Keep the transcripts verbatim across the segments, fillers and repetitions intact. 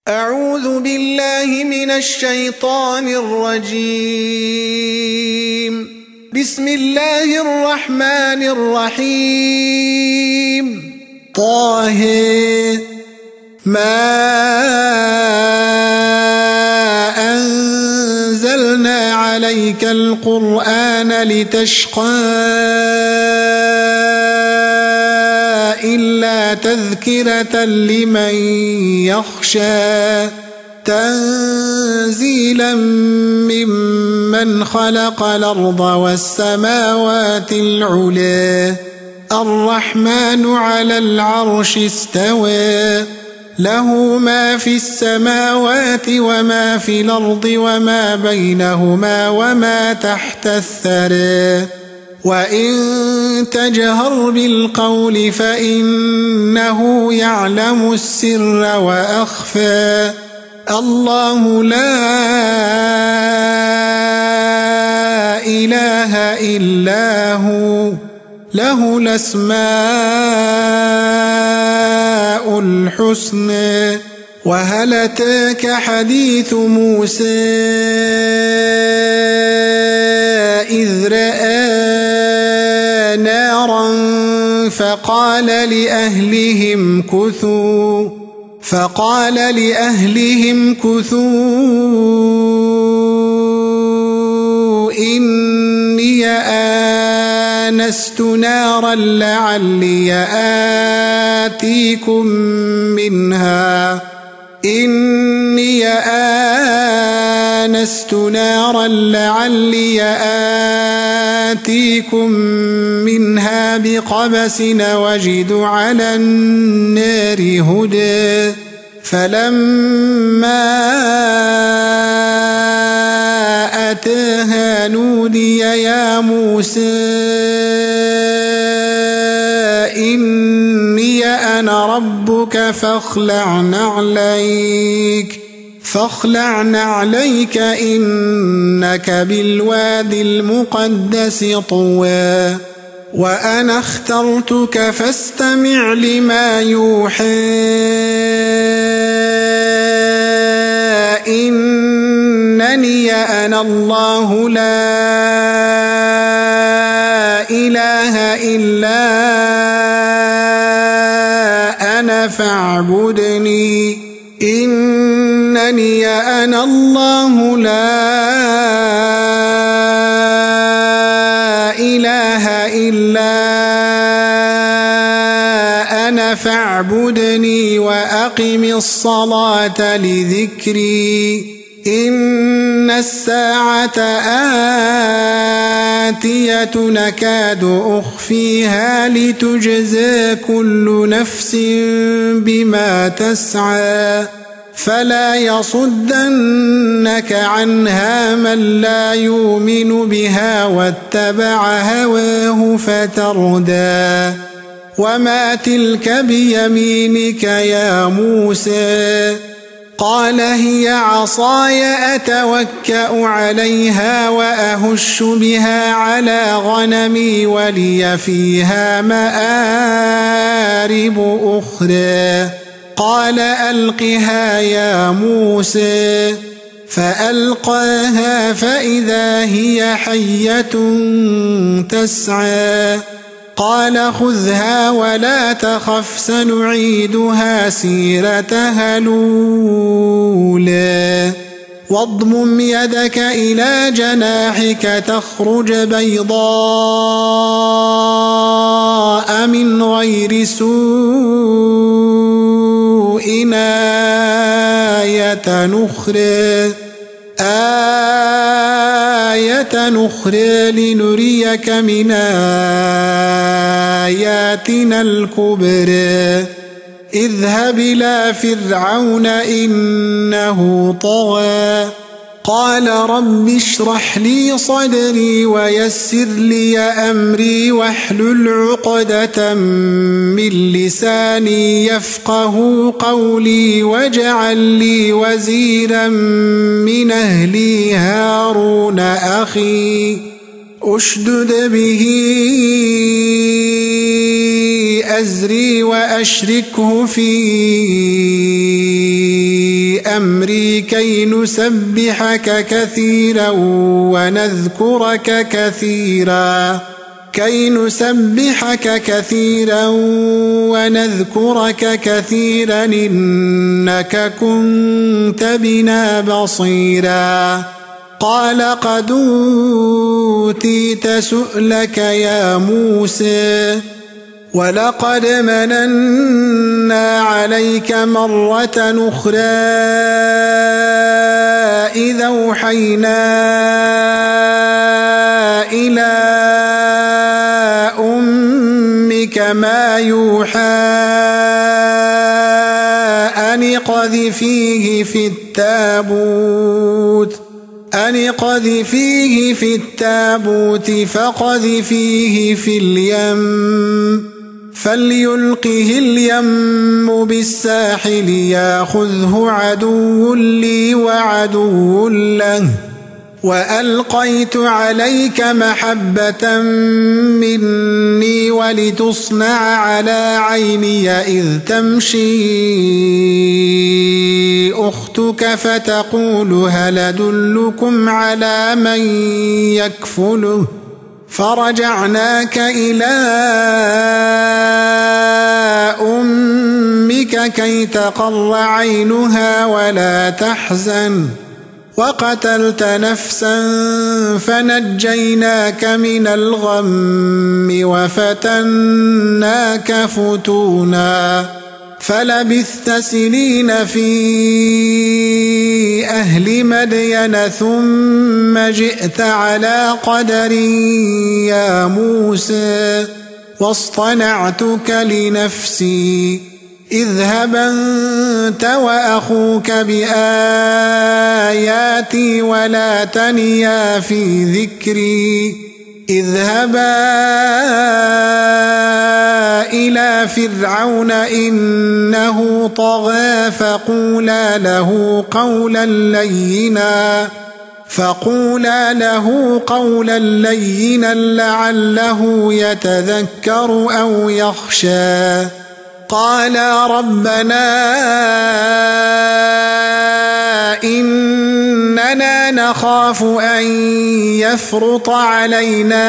أعوذ بالله من الشيطان الرجيم. بسم الله الرحمن الرحيم. طه ما أنزلنا عليك القرآن لتشقى إلا تذكرة لمن يخشى تنزيلا ممن خلق الأرض والسماوات العلى الرحمن على العرش استوى له ما في السماوات وما في الأرض وما بينهما وما تحت الثرى وإن تجهر بالقول فإنه يعلم السر وأخفى الله لا إله إلا هو له الأسماء الحسنى وهل أتاك حديث موسى إذ رأى نارا فقال لأهلهم كثوا فقال لأهلهم كثوا إني آنست نارا لعلي آتيكم منها إني آنست نارا لعلي آتيكم منها بقبس وجد على النار هدى فلما أتاها نودي يا موسى إني أنا ربك فاخلع نعليك فاخلع نعليك إنك بالوادي المقدس طوى وأنا اخترتك فاستمع لما يوحى إنني أنا الله لا إله إلا أنا فاعبدني إنني أنا الله لا إله إلا أنا فاعبدني وأقم الصلاة لذكري إن الساعة آتية نكاد أخفيها لتجزى كل نفس بما تسعى فلا يصدنك عنها من لا يؤمن بها واتبع هواه فتردى وما تلك بيمينك يا موسى قال هي عصاي أتوكأ عليها وأهش بها على غنمي ولي فيها مآرب أخرى قال ألقها يا موسى فألقاها فإذا هي حية تسعى قال خذها ولا تخف سنعيدها سيرتها الأولى واضمم يدك إلى جناحك تخرج بيضاء من غير سوء آية نخرى آية نخرى لنريك من آياتنا الكبرى اذهب إلى فرعون إنه طغى قال رب اشرح لي صدري ويسر لي أمري واحلل عقدة من لساني يفقه قولي واجعل لي وزيرا من أهلي هارون أخي أشدد به أزري وأشركه في أمري كي نسبحك كثيرا ونذكرك كثيرا كي نسبحك كثيرا ونذكرك كثيرا إنك كنت بنا بصيرا قال قد أوتيت سؤلك يا موسى ولقد مننا عليك مرة أخرى إذا أوحينا إلى أمك ما يوحى أن اقذفيه في التابوت أن اقذفيه في التابوت فاقذفيه في اليم فليلقه اليم بالساحل ياخذه عدو لي وعدو له وألقيت عليك محبة مني ولتصنع على عيني إذ تمشي أختك فتقول هل أدلكم على من يكفله فرجعناك إلى أمك كي تقر عينها ولا تحزن وقتلت نفسا فنجيناك من الغم وفتناك فتونا فلبثت سنين في أهل مدين ثم جئت على قدر يا موسى واصطنعتك لنفسي اذهب أنت وأخوك بآياتي ولا تنيا في ذكري اذهبا إلى فرعون إنه طغى فقولا له قولا لينا فقولا له قولا لينا لعله يتذكر أو يخشى قالا ربنا إننا نخاف أن يفرط علينا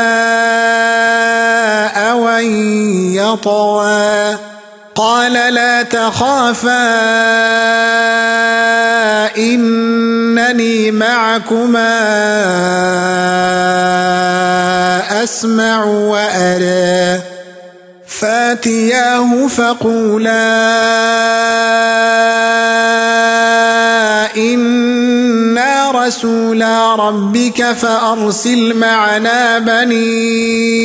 أو أن يطغى قال لا تخافا إنني معكما أسمع وأرى فاتياه فقولا إنا رسولا ربك فأرسل معنا بني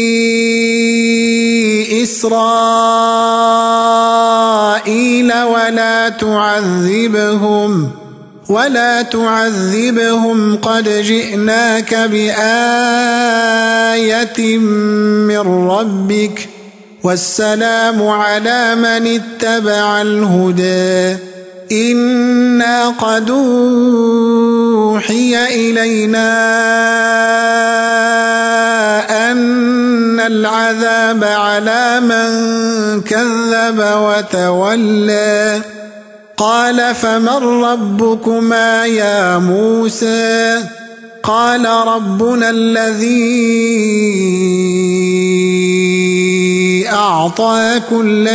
إسرائيل ولا تعذبهم ولا تعذبهم قد جئناك بآية من ربك والسلام على من اتبع الهدى إنا قد أوحي إلينا أن العذاب على من كذب وتولى قال فمن ربكما يا موسى قال ربنا الذي أعطى كل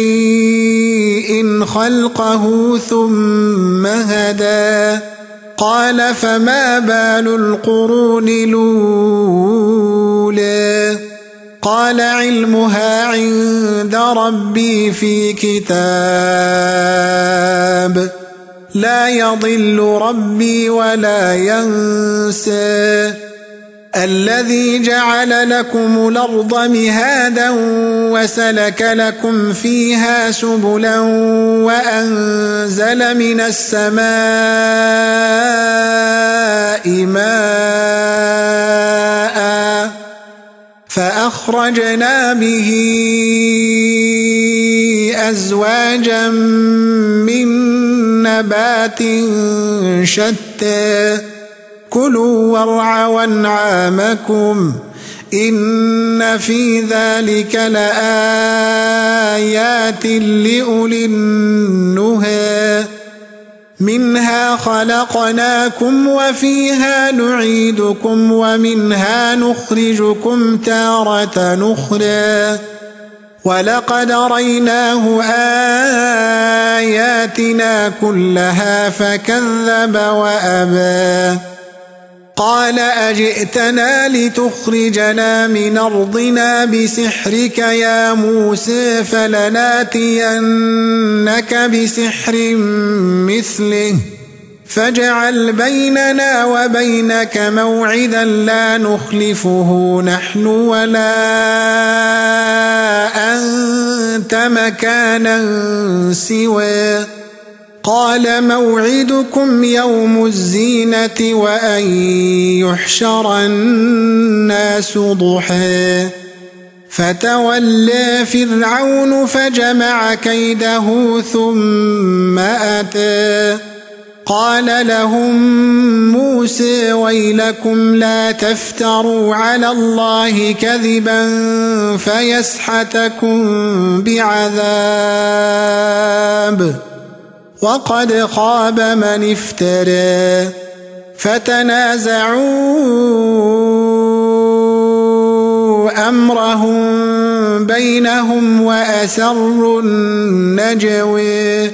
شيء خلقه ثم هدى قال فما بال القرون الأولى قال علمها عند ربي في كتاب لا يضل ربي ولا ينسى الذي جعل لكم الأرض مهادا وسلك لكم فيها سبلا وأنزل من السماء ماء فأخرجنا به أزواجا من نبات شتى كلوا وارعوا أنعامكم إن في ذلك لآيات لأولي النهى منها خلقناكم وفيها نعيدكم ومنها نخرجكم تارة نخرى ولقد ريناه آياتنا كلها فكذب وأبى قال أجئتنا لتخرجنا من أرضنا بسحرك يا موسى فلناتينك بسحر مثله فاجعل بيننا وبينك موعدا لا نخلفه نحن ولا أنت مكانا سوى قال موعدكم يوم الزينة وأن يحشر الناس ضحى فتولى فرعون فجمع كيده ثم أتى قال لهم موسى ويلكم لا تفتروا على الله كذبا فيسحتكم بعذاب وقد خاب من افترى فتنازعوا أمرهم بينهم وأسروا النجوى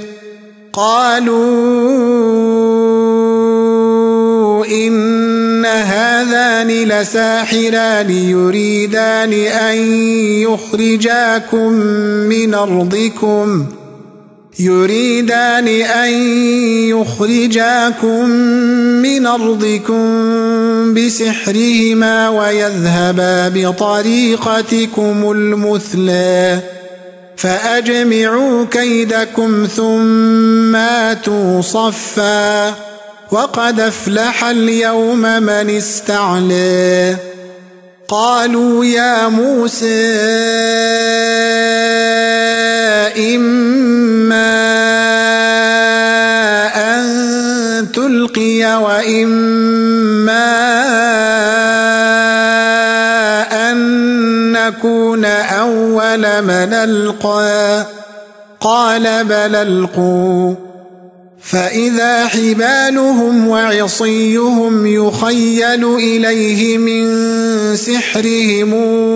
قالوا إن هذان لساحران يريدان أن يخرجاكم من أرضكم يريدان أن يخرجاكم من أرضكم بسحرهما ويذهبا بطريقتكم المثلى فأجمعوا كيدكم ثم آتوا صفا وقد أفلح اليوم من استعلى قالوا يا موسى إما أن تلقي وإما أن نكون أول من ألقى قال بل ألقوا فإذا حبالهم وعصيهم يخيل إليه من سحرهم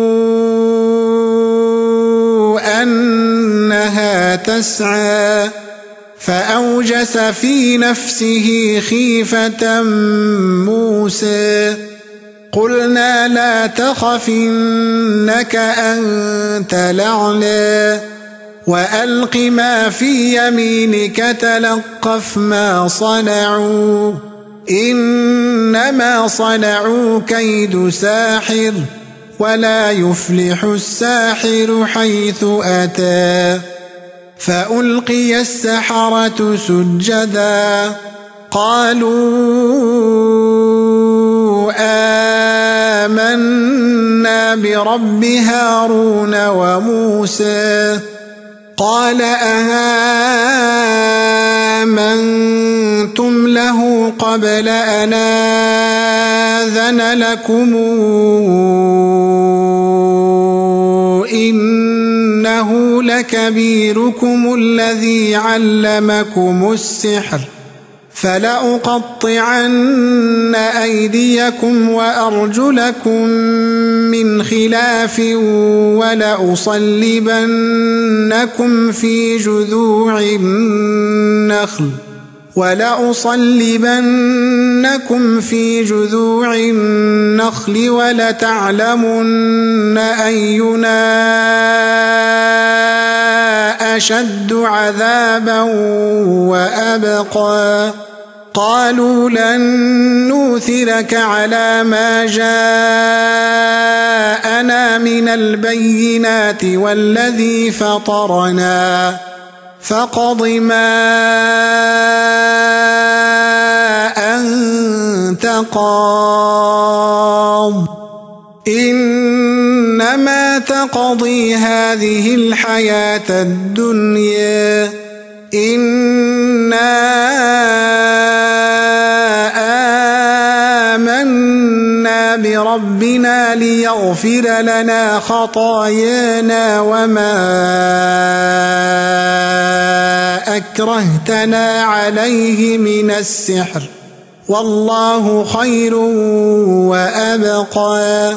أنها تسعى فأوجس في نفسه خيفة موسى قلنا لا تخف إنك أنت الأعلى وألق ما في يمينك تلقف ما صنعوا إنما صنعوا كيد ساحر ولا يفلح الساحر حيث أتى فألقي السحرة سجدا قالوا آمنا برب هارون وموسى قال آمنتم له قبل أن آذن لكم إنه لكبيركم الذي علمكم السحر فلأقطعن أيديكم وأرجلكم من خلاف ولأصلبنكم في جذوع النخل ولأصلبنكم في جذوع النخل ولتعلمن أينا أشد عذابا وأبقى قالوا لن نوثرك على ما جاءنا من البينات والذي فطرنا فاقض ما أنت قاض إنما تقضي هذه الحياة الدنيا إنا آمنا بربنا ليغفر تغفر لنا خطايانا وما أكرهتنا عليه من السحر والله خير وأبقى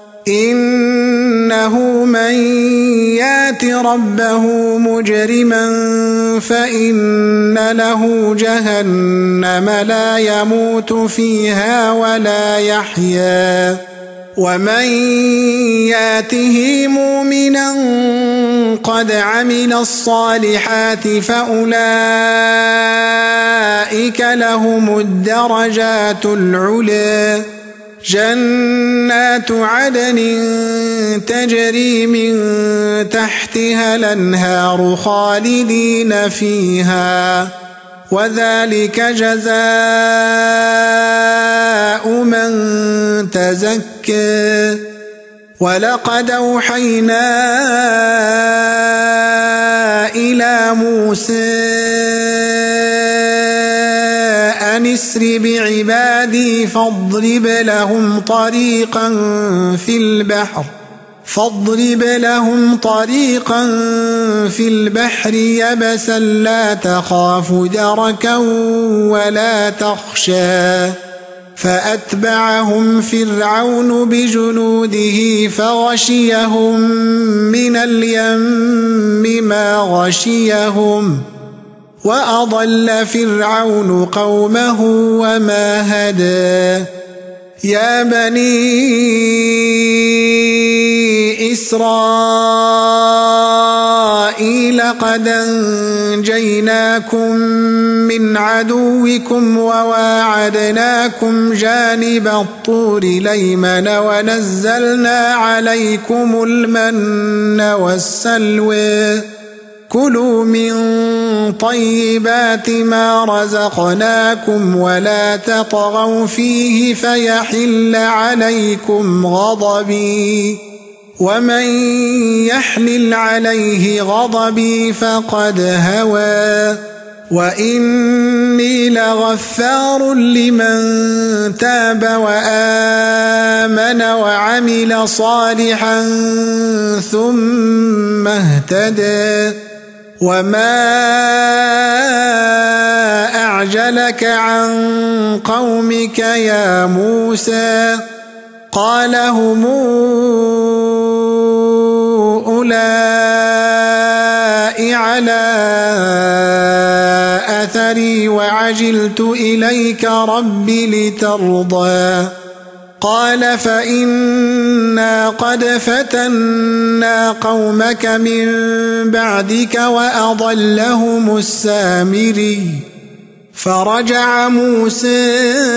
إنه من يات ربه مجرما فإن له جهنم لا يموت فيها ولا يحيا ومن ياته مؤمنا قد عمل الصالحات فأولئك لهم الدرجات العلى جنات عدن تجري من تحتها الأنهار خالدين فيها وذلك جزاء من تزكى ولقد أوحينا إلى موسى أن اسر بعبادي فاضرب لهم طريقا في البحر فاضرب لهم طريقا في البحر يبسا لا تخاف دركا ولا تخشى فأتبعهم فرعون بجنوده فغشيهم من اليم ما غشيهم وأضل فرعون قومه وما هدى يا بني إسرائيل قد أنجيناكم من عدوكم وواعدناكم جانب الطور الأيمن ونزلنا عليكم المن والسلوى كلوا من طيبات ما رزقناكم ولا تطغوا فيه فيحل عليكم غضبي ومن يحلل عليه غضبي فقد هوى وإني لغفار لمن تاب وآمن وعمل صالحا ثم اهتدى وما أعجلك عن قومك يا موسى قال هم أولئك على أثري وعجلت إليك رب لترضى قال فإنا قد فتنا قومك من بعدك وأضلهم السامري فرجع موسى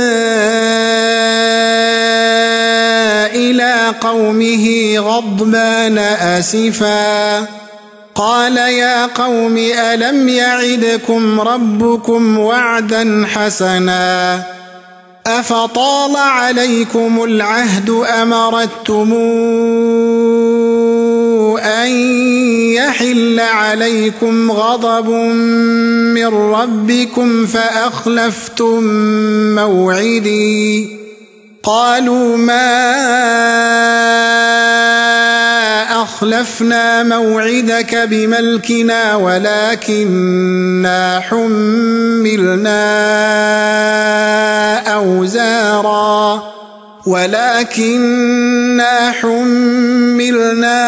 إلى قومه غضبان أسفا قال يا قوم ألم يعدكم ربكم وعدا حسنا أفطال عليكم العهد أم أردتم أن يحل عليكم غضب من ربكم فأخلفتم موعدي قالوا ما أخلفنا موعدك بملكنا ولكننا حملنا أوزارا ولكننا حملنا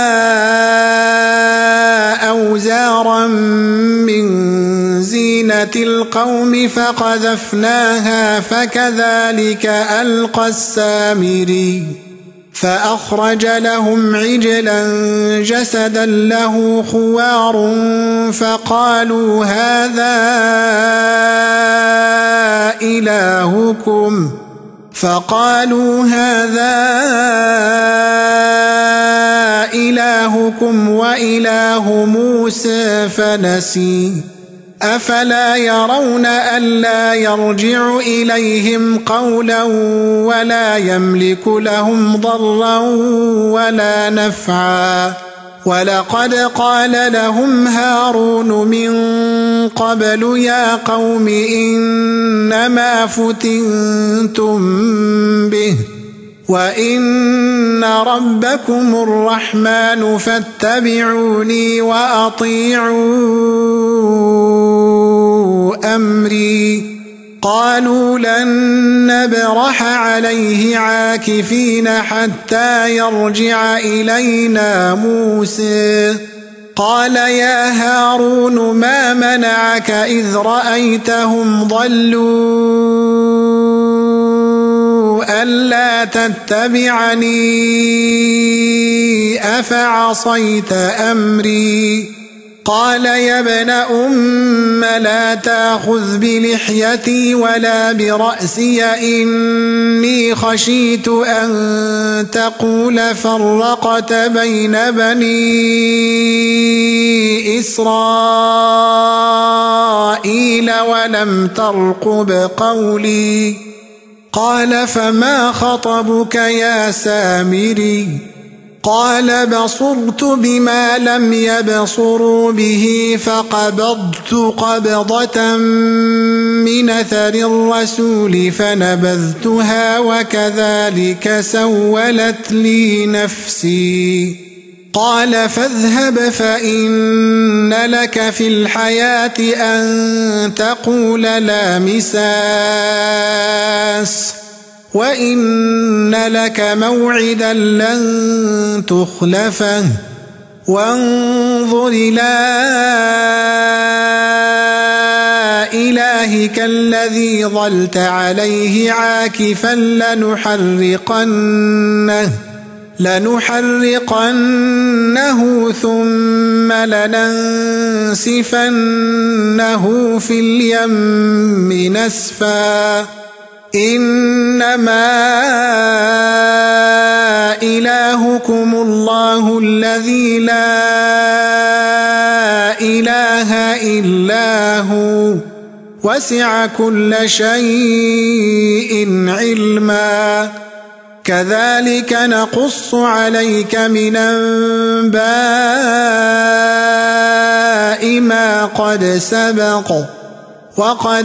أوزارا من زينة القوم فقذفناها فكذلك ألقى السامري فأخرج لهم عجلا جسدا له خوار فقالوا هذا إلهكم فقالوا هذا إلهكم وإله موسى فنسي أفلا يرون ألا يرجع إليهم قولا ولا يملك لهم ضرا ولا نفعا ولقد قال لهم هارون من قبل يا قوم إنما فتنتم به وإن ربكم الرحمن فاتبعوني وأطيعوا أمري قالوا لن نبرح عليه عاكفين حتى يرجع إلينا موسى قال يا هارون ما منعك إذ رأيتهم ضلوا ألا تتبعني أفعصيت أمري قال يا ابن أم لا تأخذ بلحيتي ولا برأسي إني خشيت أن تقول فرقت بين بني إسرائيل ولم ترقب قولي قال فما خطبك يا سامري قال بصرت بما لم يبصروا به فقبضت قبضة من أثر الرسول فنبذتها وكذلك سولت لي نفسي قال فاذهب فإن لك في الحياة أن تقول لا مساس وإن لك موعدا لن تخلفه وانظر إلى إلهك الذي ظلت عليه عاكفا لنحرقنه لنحرقنه ثم لننسفنه في اليم نسفا إنما إلهكم الله الذي لا إله إلا هو وسع كل شيء علما كذلك نقص عليك من أنباء ما قد سبق وقد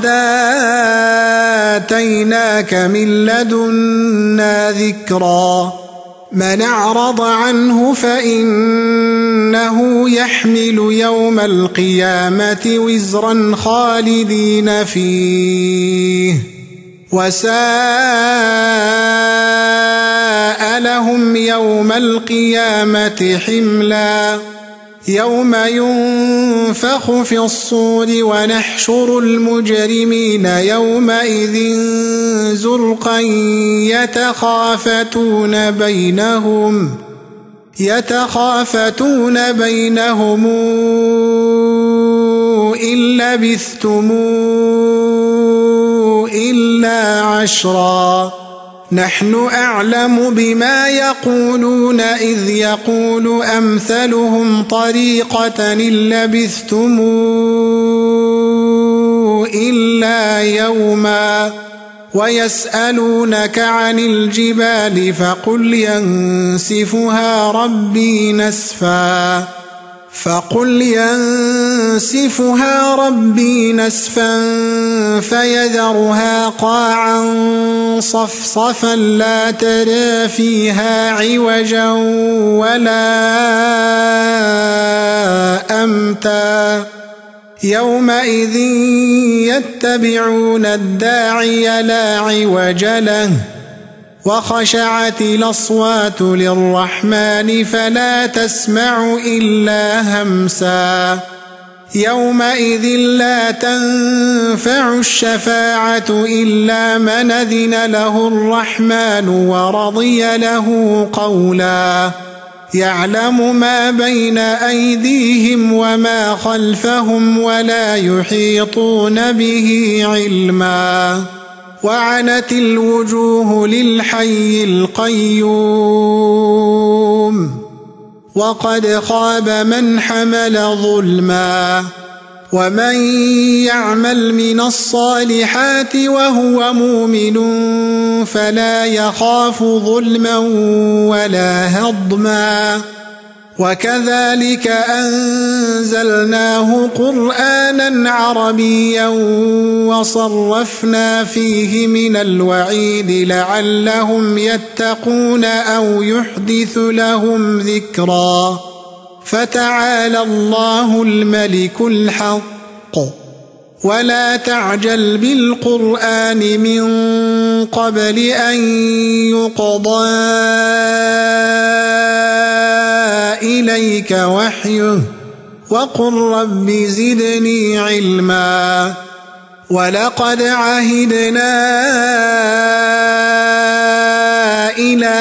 آتيناك من لدنا ذكرا من أعرض عنه فإنه يحمل يوم القيامة وزرا خالدين فيه وساء لهم يوم القيامة حملا يوم ينفخ في الصور ونحشر المجرمين يومئذ زرقا يتخافتون بينهم يتخافتون بينهم إن لبثتم إلا عشرا نحن أعلم بما يقولون إذ يقول أمثلهم طريقة إن لبثتم إلا يوما ويسألونك عن الجبال فقل ينسفها ربي نسفا فقل ينسفها ربي نسفا فيذرها قاعا صفصفا لا ترى فيها عوجا ولا أمتا يومئذ يتبعون الداعي لا عوج له وخشعت الأصوات للرحمن فلا تسمع إلا همسا يومئذ لا تنفع الشفاعة إلا من أذن له الرحمن ورضي له قولا يعلم ما بين أيديهم وما خلفهم ولا يحيطون به علما وعنت الوجوه للحي القيوم وقد خاب من حمل ظلما ومن يعمل من الصالحات وهو مؤمن فلا يخاف ظلما ولا هضما وكذلك أنزلناه قرآنا عربيا وصرفنا فيه من الوعيد لعلهم يتقون أو يحدث لهم ذكرا فتعالى الله الملك الحق ولا تعجل بالقرآن من قبل أن يقضى إليك وحيه وقل رب زدني علما ولقد عهدنا إلى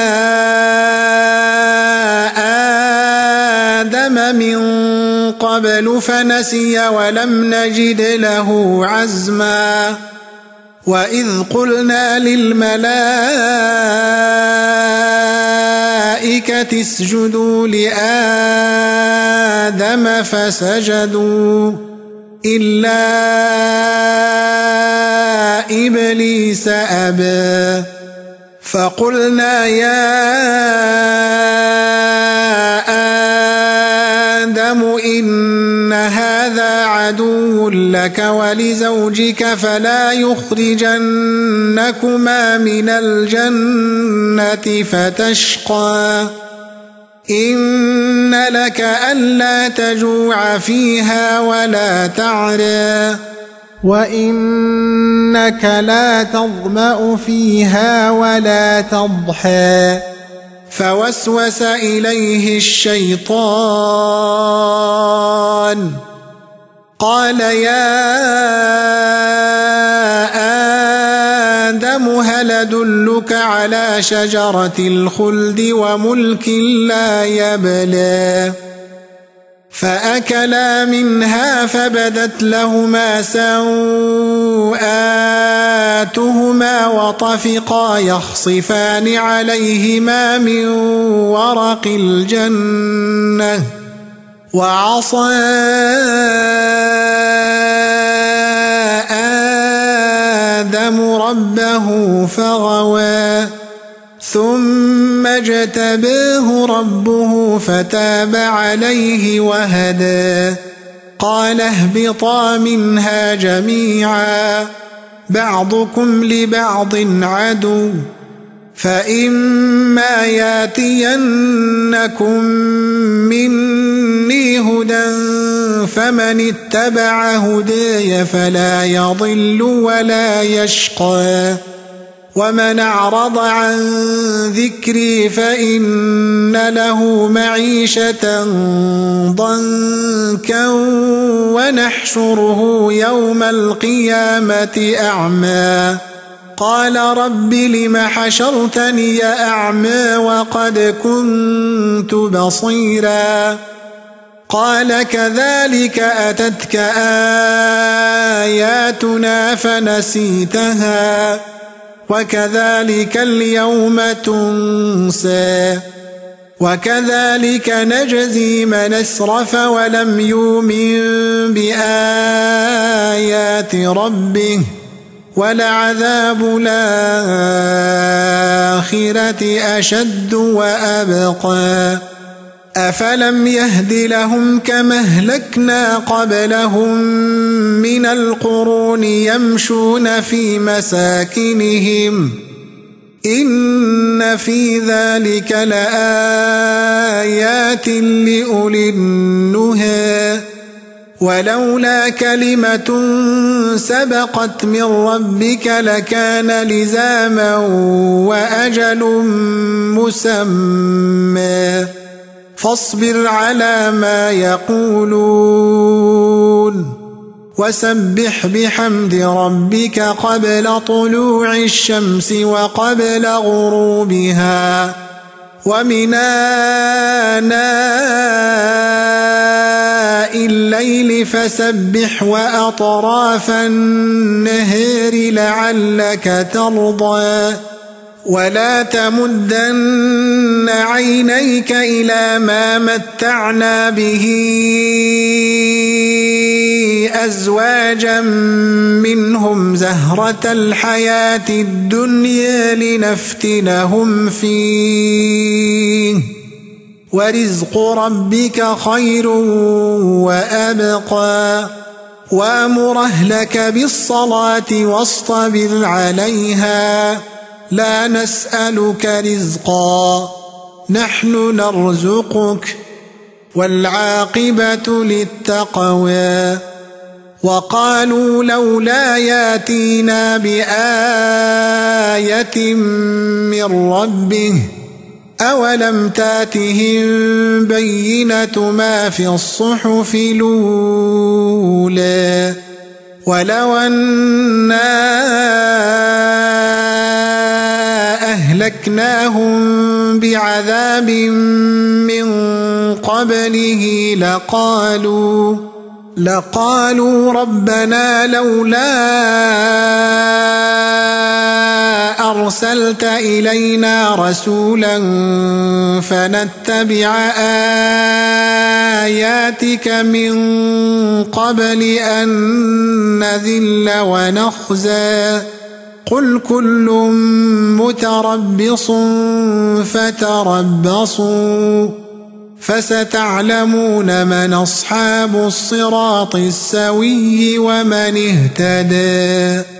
آدم من قبل فنسي ولم نجد له عزما وإذ قلنا للملائكة اسجدوا لآدم فسجدوا إلا إبليس أبى فقلنا يا آدم إن هذا عدو لك ولزوجك فلا يخرجنكما من الجنة فتشقى إن لك ألا تجوع فيها ولا تعرى وإنك لا تظمأ فيها ولا تضحى فوسوس إليه الشيطان قال يا آدم هل أدلك على شجرة الخلد وملك لا يبلى فأكلا منها فبدت لهما سوآتهما وطفقا يخصفان عليهما من ورق الجنة وعصى آدم ربه فغوى ثم اجتباه ربه فتاب عليه وهدى قال اهبطا منها جميعا بعضكم لبعض عدو فإما ياتينكم مني هدى فمن اتبع هداي فلا يضل ولا يشقى ومن أعرض عن ذكري فإن له معيشة ضنكا ونحشره يوم القيامة أعمى قال رب لم حشرتني أعمى وقد كنت بصيرا قال كذلك أتتك آياتنا فنسيتها وكذلك اليوم تنسى وكذلك نجزي من اسرف ولم يؤمن بآيات ربه ولعذاب الآخرة أشد وأبقى أفلم يهد لهم كما أهلكنا قبلهم من القرون يمشون في مساكنهم إن في ذلك لآيات لأولي النهى ولولا كلمة سبقت من ربك لكان لزاما وأجل مسمى فاصبر على ما يقولون وسبح بحمد ربك قبل طلوع الشمس وقبل غروبها ومن آناء الليل فسبح وأطراف النهار لعلك ترضى ولا تمدن عينيك إلى ما متعنا به أزواجا منهم زهرة الحياة الدنيا لنفتنهم فيه ورزق ربك خير وأبقى وأمر أهلك بالصلاة واصطبر عليها لا نسألك رزقا نحن نرزقك والعاقبة للتقوى وقالوا لولا ياتينا بآية من ربه أولم تاتهم بينة ما في الصحف الأولى ولو أنا أهلكناهم بعذاب من قبله لقالوا لقالوا ربنا لولا أرسلت إلينا رسولا فنتبع آياتك من قبل أن نذل ونخزى قل كل متربص فتربصوا فستعلمون من أصحاب الصراط السوي ومن اهتدى.